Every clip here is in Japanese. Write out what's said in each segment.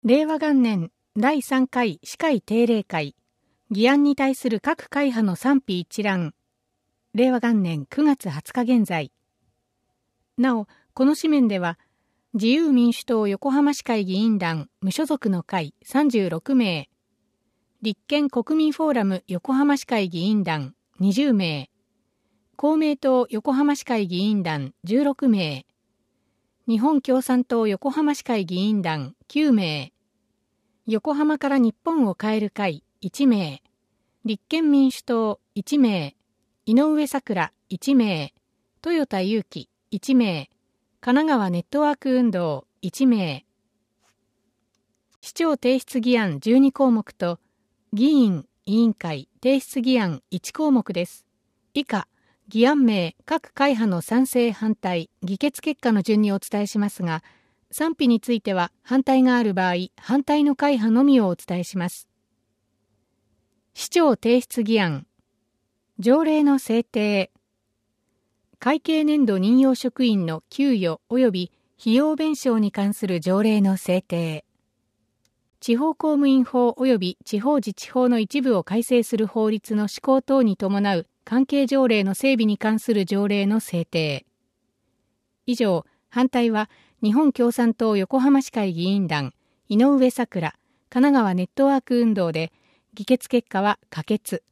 令和元年第3回司会定例会、議案に対する各会派の賛否一覧。令和元年9月20日現在。なお、この紙面では、自由民主党横浜市会議員団無所属の会36名、立憲国民フォーラム横浜市会議員団20名、公明党横浜市会議員団16名、日本共産党横浜市会議員団9名、横浜から日本を変える会1名、立憲民主党1名、井上咲楽1名、豊田祐樹1名、神奈川ネットワーク運動1名。市長提出議案12項目と、議員委員会提出議案1項目です。以下、議案名各会派の賛成反対、議決結果の順にお伝えしますが、賛否については反対がある場合、反対の会派のみをお伝えします。市長提出議案。条例の制定。会計年度任用職員の給与及び費用弁償に関する条例の制定。地方公務員法及び地方自治法の一部を改正する法律の施行等に伴う関係条例の整備に関する条例の制定。以上、反対は日本共産党横浜市会議員団井上咲楽神奈川ネットワーク運動で、議決結果は可決。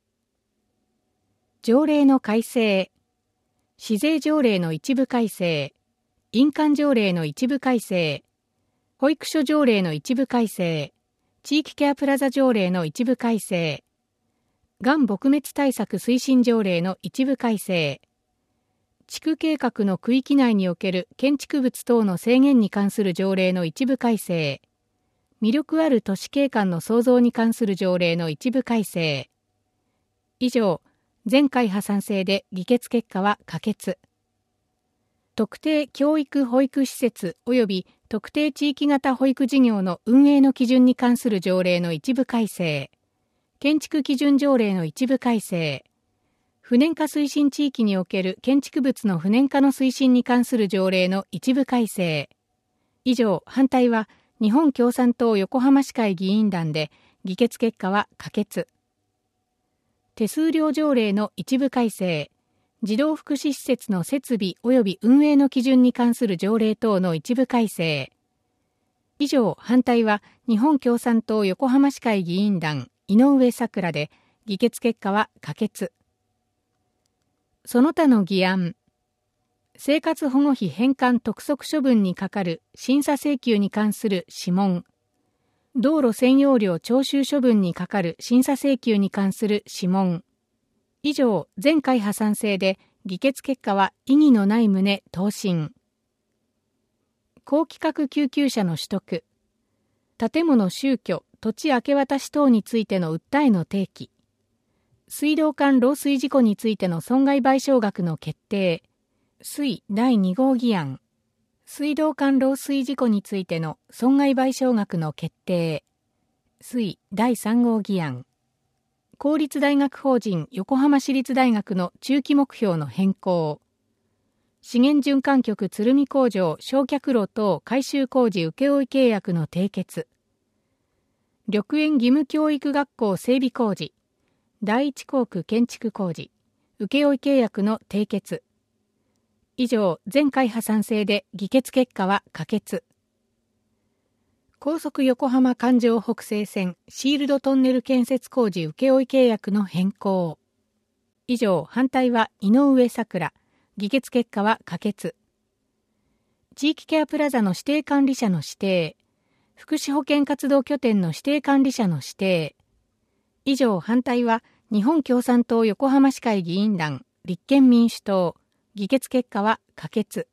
条例の改正。市税条例の一部改正、印鑑条例の一部改正、保育所条例の一部改正、地域ケアプラザ条例の一部改正、がん撲滅対策推進条例の一部改正、地区計画の区域内における建築物等の制限に関する条例の一部改正、魅力ある都市景観の創造に関する条例の一部改正。以上、全会派賛成で議決結果は可決。特定教育保育施設及び特定地域型保育事業の運営の基準に関する条例の一部改正、建築基準条例の一部改正、不燃化推進地域における建築物の不燃化の推進に関する条例の一部改正。以上、反対は日本共産党横浜市会議員団で、議決結果は可決。手数料条例の一部改正、児童福祉施設の設備及び運営の基準に関する条例等の一部改正。以上、反対は日本共産党横浜市会議員団井上咲楽で、議決結果は可決。その他の議案。生活保護費返還督促処分に係る審査請求に関する諮問。道路占用料徴収処分に係る審査請求に関する諮問。以上、全会派賛成で、議決結果は異議のない旨答申。高規格救急車の取得。建物収居、土地明け渡し等についての訴えの提起。水道管漏水事故についての損害賠償額の決定。水第2号議案。水道管漏水事故についての損害賠償額の決定。水第3号議案。公立大学法人横浜市立大学の中期目標の変更。資源循環局鶴見工場焼却炉等改修工事請負契約の締結。緑園義務教育学校整備工事。第一校区建築工事。請負契約の締結。以上、全会派賛成で議決結果は可決。高速横浜環状北西線シールドトンネル建設工事請負契約の変更。以上、反対は井上咲楽。議決結果は可決。地域ケアプラザの指定管理者の指定。福祉保健活動拠点の指定管理者の指定。以上、反対は日本共産党横浜市会議員団立憲民主党。議決結果は可決。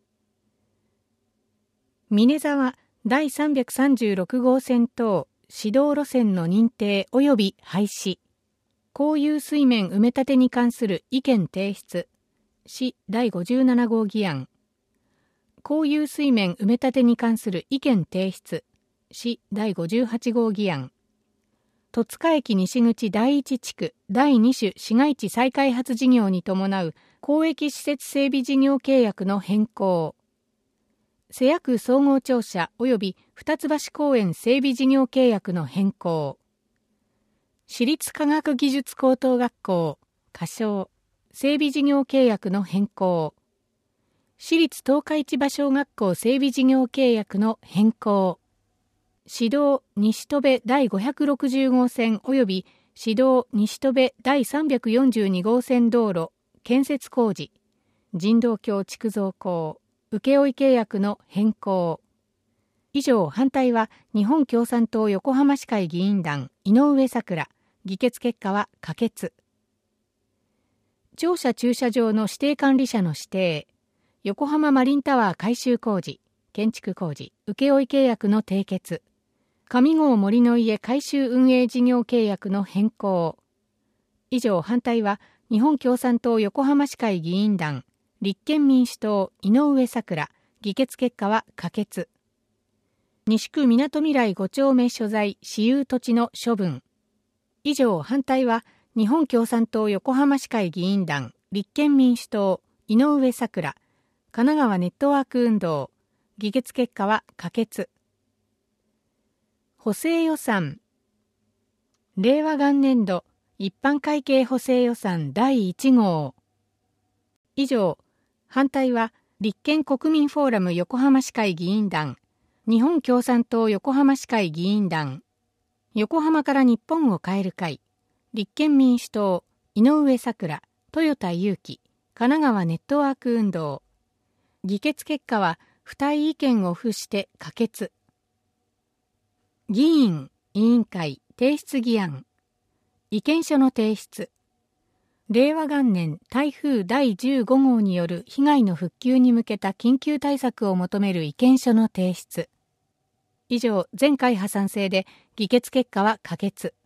峰沢第336号線等指導路線の認定及び廃止。公有水面埋め立てに関する意見提出。市第57号議案。公有水面埋め立てに関する意見提出。市第58号議案。戸塚駅西口第一地区第2種市街地再開発事業に伴う公益施設整備事業契約の変更。 瀬谷区総合庁舎及び二ツ橋公園整備事業契約の変更。私立科学技術高等学校、仮称、整備事業契約の変更。私立東海千葉小学校整備事業契約の変更。市道西戸部第560号線及び市道西戸部第342号線道路建設工事。人道橋築造工請負契約の変更。以上、反対は日本共産党横浜市会議員団井上咲楽。議決結果は可決。庁舎駐車場の指定管理者の指定。横浜マリンタワー改修工事、建築工事、請負契約の締結。上郷森の家改修運営事業契約の変更。以上、反対は日本共産党横浜市会議員団立憲民主党井上咲楽。議決結果は可決。西区みなとみらい5丁目所在私有土地の処分。以上、反対は日本共産党横浜市会議員団立憲民主党井上咲楽。神奈川ネットワーク運動。議決結果は可決。補正予算。令和元年度一般会計補正予算第1号。以上、反対は立憲国民フォーラム横浜市会議員団、日本共産党横浜市会議員団、横浜から日本を変える会、立憲民主党、井上咲楽、豊田裕樹、神奈川ネットワーク運動。議決結果は付帯意見を付して可決。議員、委員会、提出議案。意見書の提出。令和元年台風第15号による被害の復旧に向けた緊急対策を求める意見書の提出。以上、全会派賛成で議決結果は可決。